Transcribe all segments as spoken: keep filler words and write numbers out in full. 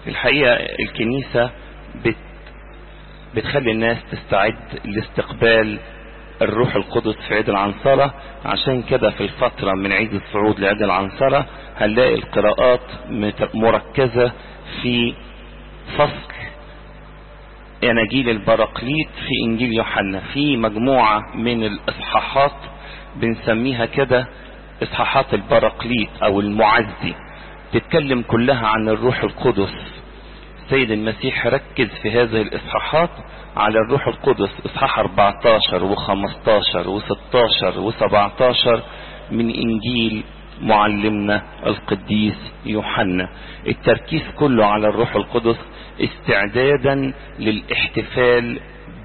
الحقيقة الكنيسة بت بتخلي الناس تستعد لاستقبال الروح القدس في عيد العنصرة. عشان كده في الفترة من عيد الصعود لعيد العنصرة هنلاقي القراءات مركزة في فصل اناجيل البراقليط في انجيل يوحنا، في مجموعة من الاصحاحات بنسميها كده اصحاحات البراقليط او المعزي، تتكلم كلها عن الروح القدس. السيد المسيح ركز في هذه الاصحاحات على الروح القدس، اصحاح اربعتاشر وخمستاشر وستاشر وسبعتاشر من انجيل معلمنا القديس يوحنا. التركيز كله على الروح القدس استعدادا للاحتفال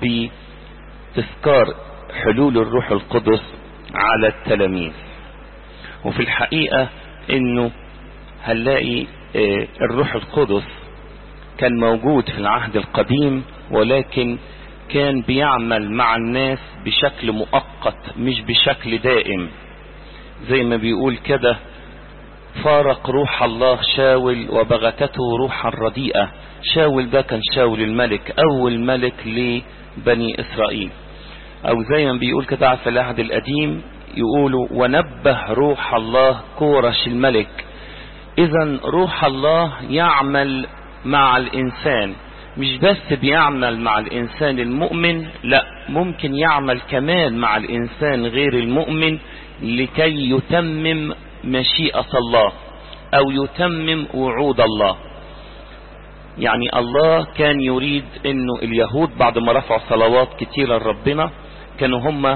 بتذكار حلول الروح القدس على التلاميذ. وفي الحقيقة انه هنلاقي الروح القدس كان موجود في العهد القديم، ولكن كان بيعمل مع الناس بشكل مؤقت مش بشكل دائم. زي ما بيقول كده فارق روح الله شاول وبغتته روحا رديئة. شاول ده كان شاول الملك، اول ملك لبني اسرائيل. او زي ما بيقول كده في العهد القديم يقولوا ونبه روح الله كورش الملك. اذا روح الله يعمل مع الانسان، مش بس بيعمل مع الانسان المؤمن، لا ممكن يعمل كمان مع الانسان غير المؤمن لكي يتمم مشيئة الله او يتمم وعود الله. يعني الله كان يريد انه اليهود بعد ما رفعوا صلوات كتيرة لربنا كانوا هم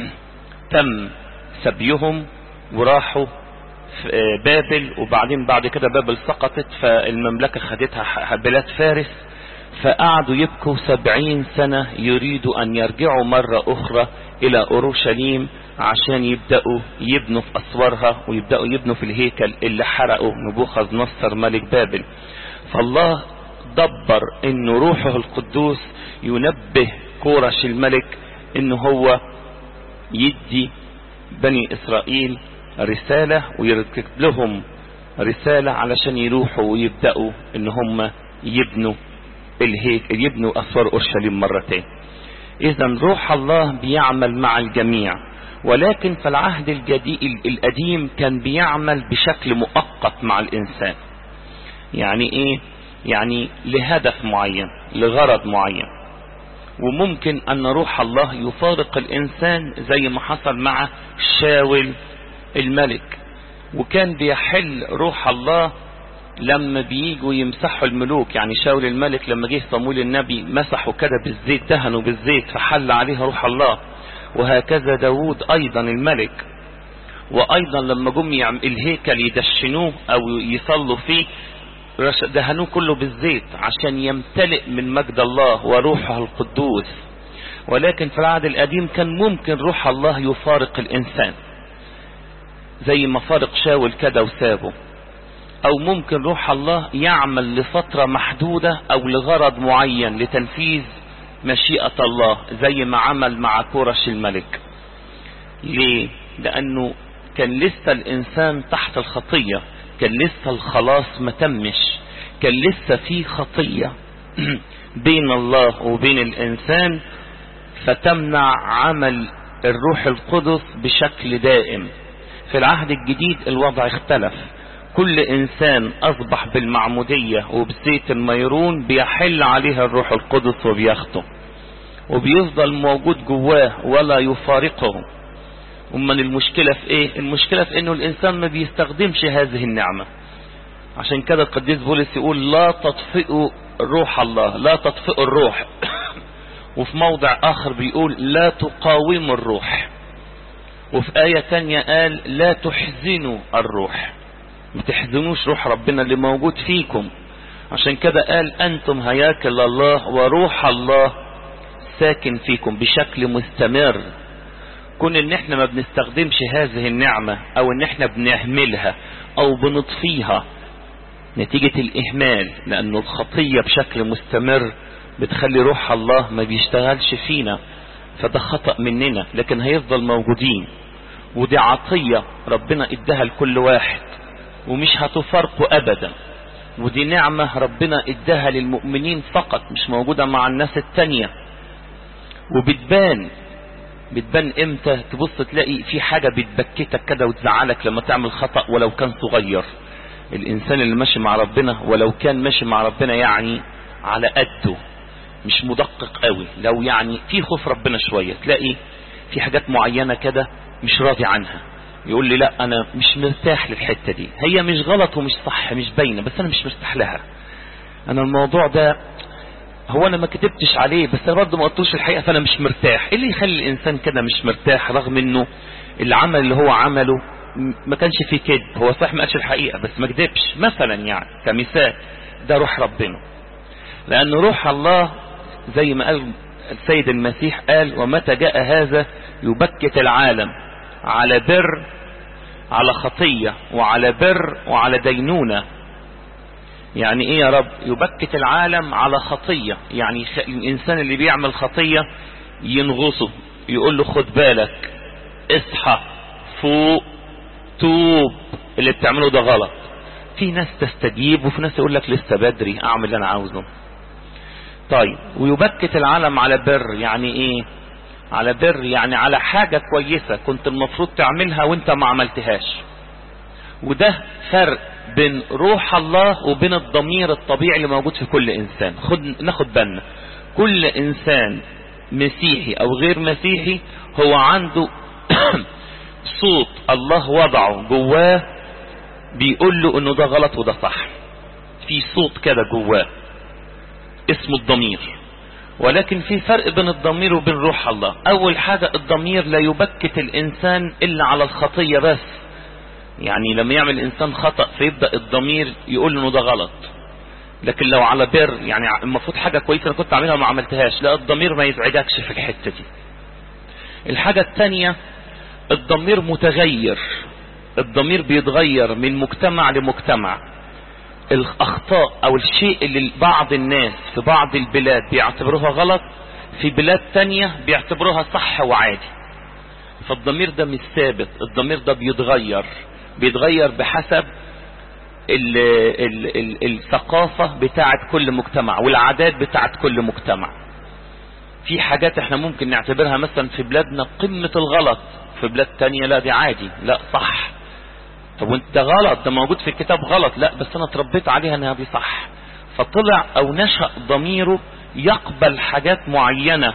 تم سبيهم وراحوا بابل، وبعدين بعد كده بابل سقطت فالمملكة خدتها بلاد فارس، فقعدوا يبكوا سبعين سنة يريدوا ان يرجعوا مرة اخرى الى اورشليم عشان يبدأوا يبنوا في اسوارها ويبدأوا يبنوا في الهيكل اللي حرقوا نبوخذ نصر ملك بابل. فالله دبر انه روحه القدوس ينبه كورش الملك انه هو يدي بني اسرائيل رسالة ويركب لهم رسالة علشان يروحوا ويبدأوا ان هم يبنوا الهيكل، يبنوا اسوار اورشليم مرتين. اذا روح الله بيعمل مع الجميع، ولكن في العهد الجديد القديم كان بيعمل بشكل مؤقت مع الانسان. يعني ايه؟ يعني لهدف معين، لغرض معين. وممكن ان روح الله يفارق الانسان زي ما حصل مع شاول الملك، وكان بيحل روح الله لما بييجوا يمسحوا الملوك. يعني شاول الملك لما جه صمويل النبي مسحوا كده بالزيت، دهنوا بالزيت فحل عليها روح الله. وهكذا داود ايضا الملك. وايضا لما جم الهيكل يدشنوه او يصلوا فيه دهنوه كله بالزيت عشان يمتلئ من مجد الله وروحه القدوس. ولكن في العهد القديم كان ممكن روح الله يفارق الانسان زي ما فارق شاول كده وسابه، او ممكن روح الله يعمل لفترة محدودة او لغرض معين لتنفيذ مشيئة الله زي ما عمل مع كورش الملك. ليه؟ لانه كان لسه الانسان تحت الخطية، كان لسه الخلاص ما تمش، كان لسه في خطية بين الله وبين الانسان فتمنع عمل الروح القدس بشكل دائم. في العهد الجديد الوضع اختلف، كل انسان اصبح بالمعمودية وبزيت الميرون بيحل عليها الروح القدس وبياخده وبيفضل موجود جواه ولا يفارقه. ومن المشكلة في ايه؟ المشكلة في انه الانسان ما بيستخدمش هذه النعمة. عشان كده القديس بولس يقول لا تطفئوا روح الله، لا تطفئوا الروح. وفي موضع اخر بيقول لا تقاوموا الروح. وفي آية تانية قال لا تحزنوا الروح، ما تحزنوش روح ربنا اللي موجود فيكم. عشان كده قال انتم هياكل الله وروح الله ساكن فيكم بشكل مستمر. كون ان احنا ما بنستخدمش هذه النعمة او ان احنا بنهملها او بنطفيها نتيجة الاهمال، لانه الخطية بشكل مستمر بتخلي روح الله ما بيشتغلش فينا، فده خطأ مننا، لكن هيفضل موجودين. ودي عطية ربنا اداها لكل واحد ومش هتفارقه ابدا. ودي نعمة ربنا اداها للمؤمنين فقط، مش موجودة مع الناس التانية. وبتبان بتبان امتى؟ تبص تلاقي في حاجة بتبكتك كده وتزعلك لما تعمل خطأ ولو كان صغير. الانسان اللي ماشي مع ربنا ولو كان ماشي مع ربنا يعني على قده، مش مدقق قوي، لو يعني في خوف ربنا شوية، تلاقي في حاجات معينة كده مش راضي عنها، يقول لي لا انا مش مرتاح للحتة دي، هي مش غلط ومش صح، مش باينة، بس انا مش مرتاح لها. انا الموضوع ده هو انا ما كتبتش عليه، بس انا برضه ما قلتوش الحقيقة، فانا مش مرتاح. ايه اللي يخلي الانسان كده مش مرتاح رغم انه العمل اللي هو عمله ما كانش فيه كذب؟ هو صح ما قالش الحقيقة بس ما كذبش مثلا، يعني كمثال. ده روح ربنا، لان روح الله زي ما قال السيد المسيح، قال ومتى جاء هذا يبكت العالم على بر، على خطية، وعلى بر، وعلى دينونة. يعني ايه يا رب؟ يبكت العالم على خطية، يعني الانسان اللي بيعمل خطية ينغصه، يقول له خد بالك، اصحى، فوق، توب، اللي بتعمله ده غلط. في ناس تستجيب وفي ناس يقول لك لسه بدري، اعمل اللي انا عاوزه. طيب، ويبكت العالم على بر، يعني ايه على بر؟ يعني على حاجة كويسة كنت المفروض تعملها وانت ما عملتهاش. وده فرق بين روح الله وبين الضمير الطبيعي اللي موجود في كل انسان. خد ناخد بالنا، كل انسان مسيحي او غير مسيحي هو عنده صوت الله وضعه جواه بيقول له انه ده غلط وده صح. في صوت كده جواه اسمه الضمير. ولكن في فرق بين الضمير وبين روح الله. اول حاجة، الضمير لا يبكت الانسان الا على الخطية بس. يعني لما يعمل الانسان خطأ فيبدأ الضمير يقول له انه ده غلط. لكن لو على بر، يعني المفروض حاجة كويسة انا كنت اعملها وما عملتهاش، لا، الضمير ما يزعجكش في الحتة دي. الحاجة التانية، الضمير متغير. الضمير بيتغير من مجتمع لمجتمع. الاخطاء او الشيء اللي بعض الناس في بعض البلاد بيعتبروها غلط، في بلاد تانية بيعتبروها صح وعادي. فالضمير ده مش ثابت، الضمير ده بيتغير بيتغير بحسب ال ال ال الثقافة بتاعت كل مجتمع والعادات بتاعت كل مجتمع. في حاجات احنا ممكن نعتبرها مثلا في بلادنا قمة الغلط، في بلاد تانية لا دي عادي، لا صح. طب وانت غلط، ده موجود في الكتاب غلط، لا بس انا اتربيت عليها انها دي صح. فطلع او نشأ ضميره يقبل حاجات معينة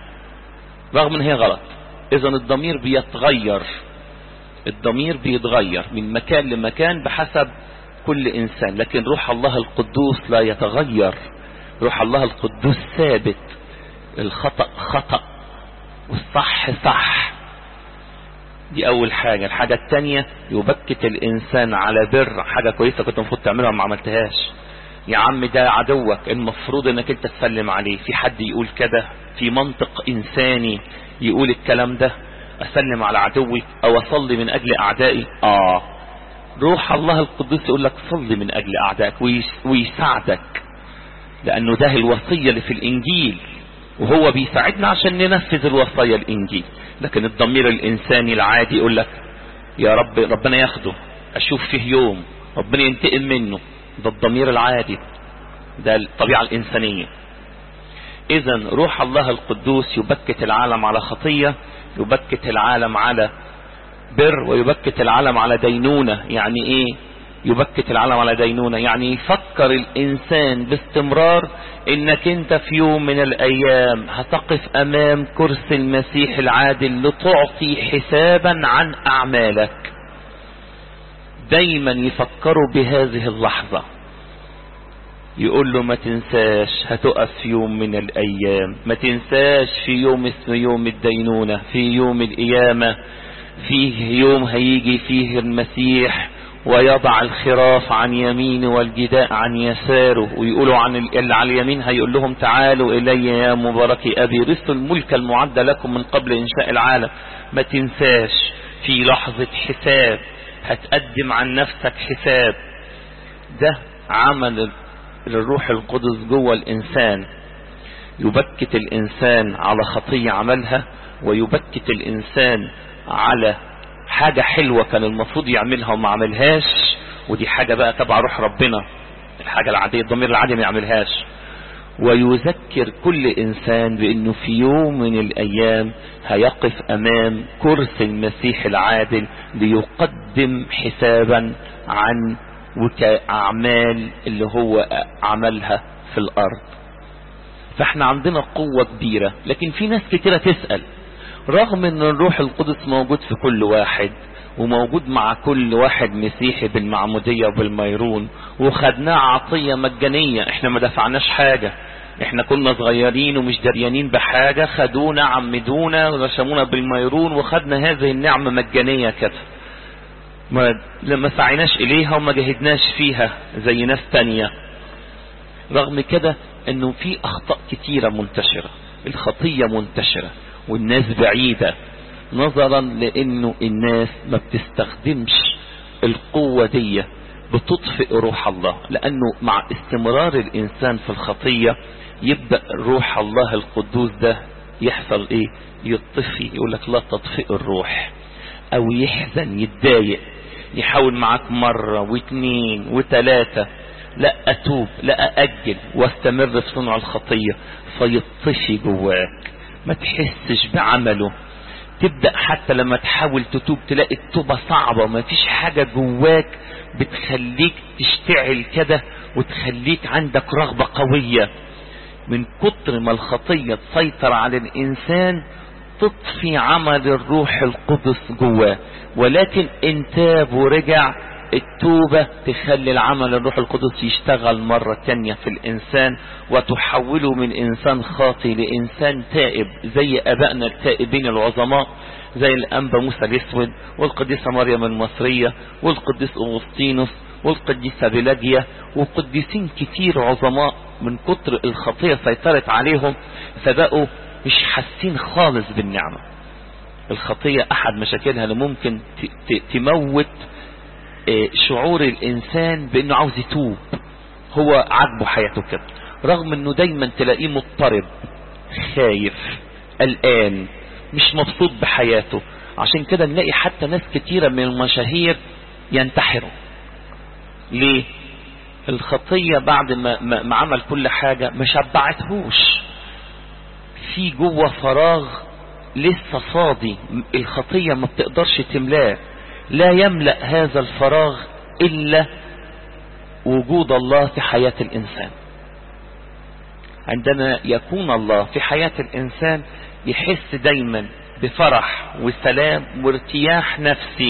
رغم ان هي غلط. اذا الضمير بيتغير، الضمير بيتغير من مكان لمكان بحسب كل انسان. لكن روح الله القدوس لا يتغير، روح الله القدوس ثابت. الخطأ خطأ والصح صح. دي اول حاجة. الحاجة التانية، يبكت الانسان على بر، حاجة كويسة كنت المفروض تعملها وما عملتهاش. يا عم ده عدوك، المفروض انك انت تسلم عليه. في حد يقول كده في منطق انساني يقول الكلام ده؟ اسلم على عدوي او اصلي من اجل اعدائي؟ اه، روح الله القدوس يقول لك صلي من اجل اعدائك ويساعدك، لانه ده الوصية اللي في الانجيل، وهو بيساعدنا عشان ننفذ الوصايا الانجيل. لكن الضمير الانساني العادي يقول لك يا رب ربنا ياخده، اشوف فيه يوم ربنا ينتقم منه. ده الضمير العادي، ده الطبيعة الانسانية. اذا روح الله القدوس يبكت العالم على خطية، يبكت العالم على بر، ويبكت العالم على دينونة. يعني ايه يبكت العالم على دينونة؟ يعني يفكر الانسان باستمرار انك انت في يوم من الايام هتقف امام كرسي المسيح العادل لتعطي حسابا عن اعمالك. دايما يفكروا بهذه اللحظة، يقول له ما تنساش هتقف في يوم من الايام، ما تنساش في يوم اسمه يوم الدينونة، في يوم القيامة، فيه يوم هيجي فيه المسيح ويضع الخراف عن يمينه والجداء عن يساره. ويقولوا عن اللي على اليمين هيقول لهم تعالوا الي يا مبارك ابي، رثوا الملك المعد لكم من قبل انشاء العالم. ما تنساش في لحظة حساب هتقدم عن نفسك حساب. ده عمل الروح القدس جوه الانسان، يبكت الانسان على خطية عملها، ويبكت الانسان على حاجة حلوة كان المفروض يعملها وما عملهاش. ودي حاجة بقى تبع روح ربنا، الحاجة العادية الضمير العادي ما يعملهاش. ويذكر كل انسان بانه في يوم من الايام هيقف امام كرسي المسيح العادل ليقدم حسابا عن اعمال اللي هو عملها في الارض. فاحنا عندنا قوة كبيرة، لكن في ناس كتيرة تسأل رغم ان الروح القدس موجود في كل واحد وموجود مع كل واحد مسيحي بالمعمودية وبالميرون وخدناه عطية مجانية، احنا ما دفعناش حاجة، احنا كنا صغيرين ومش دريانين بحاجة، خدونا عمدونا ورشمونا بالميرون وخدنا هذه النعمة مجانية كده، ما لما سعيناش اليها وما جهدناش فيها زي ناس تانية. رغم كده انه في اخطاء كتيرة منتشرة، الخطية منتشرة والناس بعيدة، نظرا لانه الناس ما بتستخدمش القوة دي، بتطفئ روح الله، لانه مع استمرار الانسان في الخطية يبدأ روح الله القدوس ده يحصل ايه؟ يطفي. يقولك لا تطفئ الروح، او يحزن يتضايق، يحاول معاك مرة واثنين وثلاثة، لا اتوب لا ااجل واستمر في صنع الخطية، فيطفي جواك ما تحسش بعمله. تبدأ حتى لما تحاول تتوب تلاقي التوبة صعبة، ما فيش حاجة جواك بتخليك تشتعل كده وتخليك عندك رغبة قوية. من كتر ما الخطية تسيطر على الإنسان تطفي عمل الروح القدس جواه. ولكن ان تاب ورجع، التوبة تخلي العمل الروح القدس يشتغل مرة تانية في الإنسان وتحوله من إنسان خاطي لإنسان تائب، زي أبائنا التائبين العظماء، زي الأنبا موسى الأسود والقديسة مريم المصرية والقديس أغسطينوس والقديسة بلاجيا وقديسين كتير عظماء. من كتر الخطية سيطرت عليهم فبقوا مش حاسين خالص بالنعمة. الخطية أحد مشاكلها اللي ممكن تموت شعور الإنسان بأنه عاوز يتوب، هو عاجبه حياته كده، رغم أنه دايما تلاقيه مضطرب خايف قلقان مش مبسوط بحياته. عشان كده نلاقي حتى ناس كتيرة من المشاهير ينتحروا. ليه؟ الخطية بعد ما, ما, ما عمل كل حاجة ما شبعتهوش، في جوه فراغ لسه فاضي، الخطية ما بتقدرش تملاه. لا يملأ هذا الفراغ إلا وجود الله في حياة الإنسان. عندما يكون الله في حياة الإنسان يحس دايما بفرح وسلام وارتياح نفسي،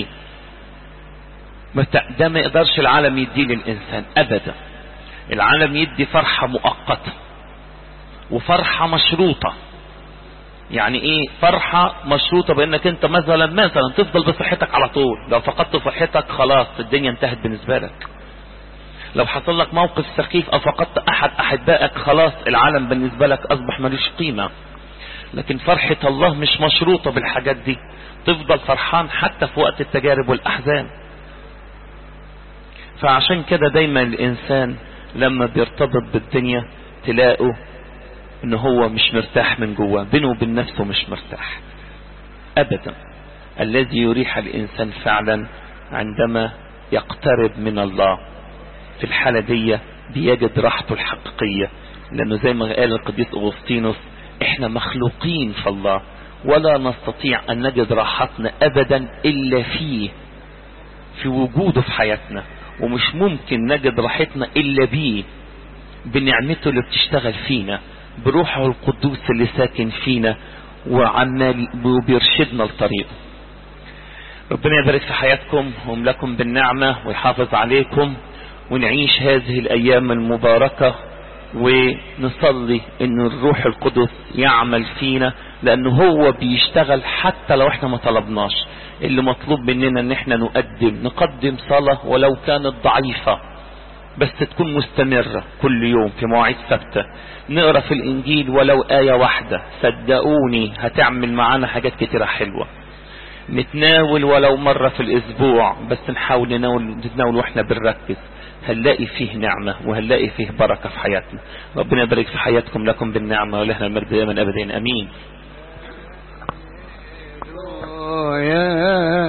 ده ما يقدرش العالم يدي للإنسان أبدا. العالم يدي فرحة مؤقتة وفرحة مشروطة. يعني ايه فرحة مشروطة؟ بانك انت مثلا مثلا تفضل بصحتك على طول، لو فقدت صحتك خلاص الدنيا انتهت بالنسبة لك. لو حصل لك موقف سخيف او فقدت احد احبائك خلاص العالم بالنسبة لك اصبح ملوش قيمة. لكن فرحة الله مش مشروطة بالحاجات دي، تفضل فرحان حتى في وقت التجارب والاحزان. فعشان كده دايما الانسان لما بيرتبط بالدنيا تلاقوا ان هو مش مرتاح من جوه، بينه وبين نفسه مش مرتاح ابدا. الذي يريح الانسان فعلا عندما يقترب من الله، في الحالة دي بيجد راحته الحقيقية. لانه زي ما قال القديس أغسطينوس احنا مخلوقين في الله ولا نستطيع ان نجد راحتنا ابدا الا فيه، في وجوده في حياتنا، ومش ممكن نجد راحتنا الا بيه، بنعمته اللي بتشتغل فينا، بروحه القدوس اللي ساكن فينا وعمال بيرشدنا لطريقه. ربنا يبارك في حياتكم ويملاكم بالنعمة ويحافظ عليكم، ونعيش هذه الأيام المباركة ونصلي ان الروح القدس يعمل فينا، لانه هو بيشتغل حتى لو احنا ما طلبناش. اللي مطلوب مننا ان احنا نقدم نقدم صلاة ولو كانت ضعيفة، بس تكون مستمرة كل يوم في مواعيد ثابتة. نقرأ في الانجيل ولو آية واحدة، صدقوني هتعمل معانا حاجات كتيرة حلوة. نتناول ولو مرة في الاسبوع، بس نحاول نتناول, نتناول واحنا بنركز، هنلاقي فيه نعمة وهنلاقي فيه بركة في حياتنا. ربنا يبارك في حياتكم، لكم بالنعمة ولهنا المجد دائما ابدا امين.